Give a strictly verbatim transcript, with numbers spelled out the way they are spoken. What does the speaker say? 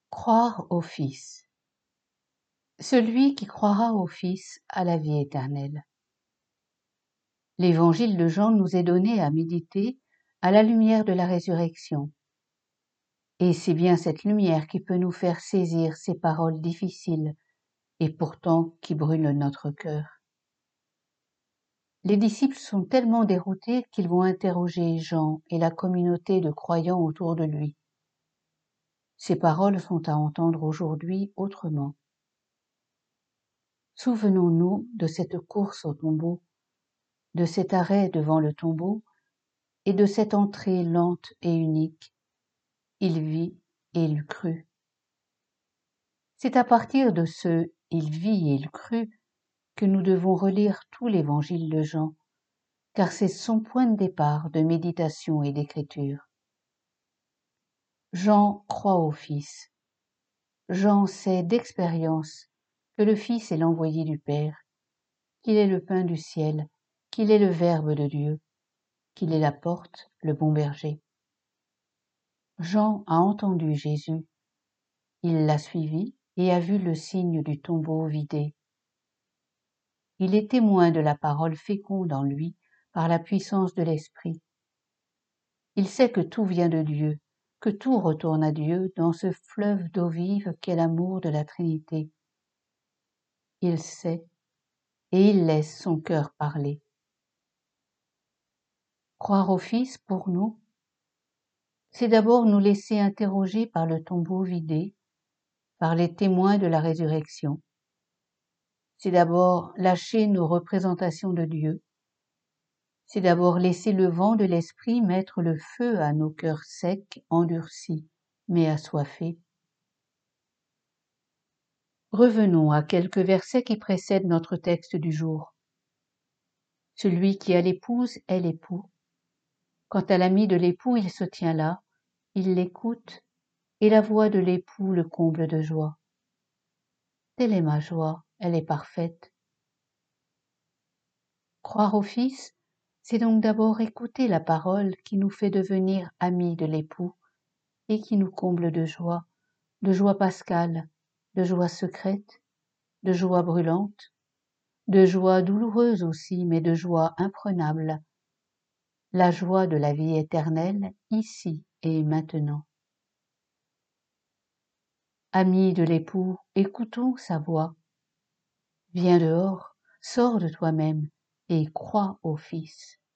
Croire au Fils. Celui qui croira au Fils a la vie éternelle. L'évangile de Jean nous est donné à méditer à la lumière de la résurrection. Et c'est bien cette lumière qui peut nous faire saisir ces paroles difficiles et pourtant qui brûlent notre cœur. Les disciples sont tellement déroutés qu'ils vont interroger Jean et la communauté de croyants autour de lui. Ces paroles sont à entendre aujourd'hui autrement. Souvenons-nous de cette course au tombeau, de cet arrêt devant le tombeau et de cette entrée lente et unique. Il vit et il crut. C'est à partir de ce « il vit et il crut » que nous devons relire tout l'évangile de Jean, car c'est son point de départ de méditation et d'écriture. Jean croit au Fils. Jean sait d'expérience que le Fils est l'envoyé du Père, qu'il est le pain du ciel, qu'il est le Verbe de Dieu, qu'il est la porte, le bon berger. Jean a entendu Jésus, il l'a suivi et a vu le signe du tombeau vidé. Il est témoin de la parole féconde en lui par la puissance de l'Esprit. Il sait que tout vient de Dieu, que tout retourne à Dieu dans ce fleuve d'eau vive qu'est l'amour de la Trinité. Il sait et il laisse son cœur parler. Croire au Fils pour nous, c'est d'abord nous laisser interroger par le tombeau vidé, par les témoins de la résurrection. C'est d'abord lâcher nos représentations de Dieu. C'est d'abord laisser le vent de l'esprit mettre le feu à nos cœurs secs, endurcis, mais assoiffés. Revenons à quelques versets qui précèdent notre texte du jour. Celui qui a l'épouse est l'époux. Quant à l'ami de l'époux, il se tient là, il l'écoute, et la voix de l'époux le comble de joie. Telle est ma joie, elle est parfaite. Croire au Fils, c'est donc d'abord écouter la parole qui nous fait devenir amis de l'époux et qui nous comble de joie, de joie pascale, de joie secrète, de joie brûlante, de joie douloureuse aussi, mais de joie imprenable, la joie de la vie éternelle, ici et maintenant. Amis de l'époux, écoutons sa voix. Viens dehors, sors de toi-même et crois au Fils.